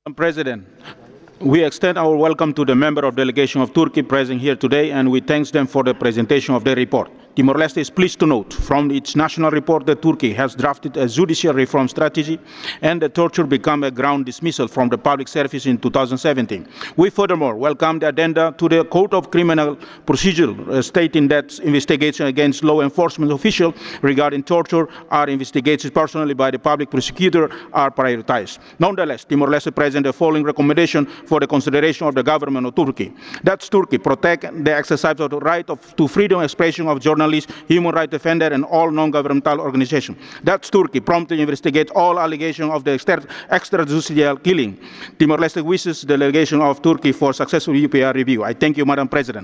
Madam President, we extend our welcome to the member of delegation of Turkey present here today, and we thank them for the presentation of their report. Timor-Leste is pleased to note from its national report that Turkey has drafted a judicial reform strategy and that torture became a ground dismissal from the public service in 2017. We furthermore welcome the addenda to the Code of Criminal Procedure stating that investigations against law enforcement officials regarding torture are investigated personally by the public prosecutor are prioritized. Nonetheless, Timor-Leste presents the following recommendation for the consideration of the government of Turkey. That's Turkey protect the exercise of the right to freedom of expression of journalists, human rights defenders, and all non-governmental organizations. That's Turkey promptly investigate all allegations of the extrajudicial killing. Timor-Leste wishes the delegation of Turkey for successful UPR review. I thank you, Madam President.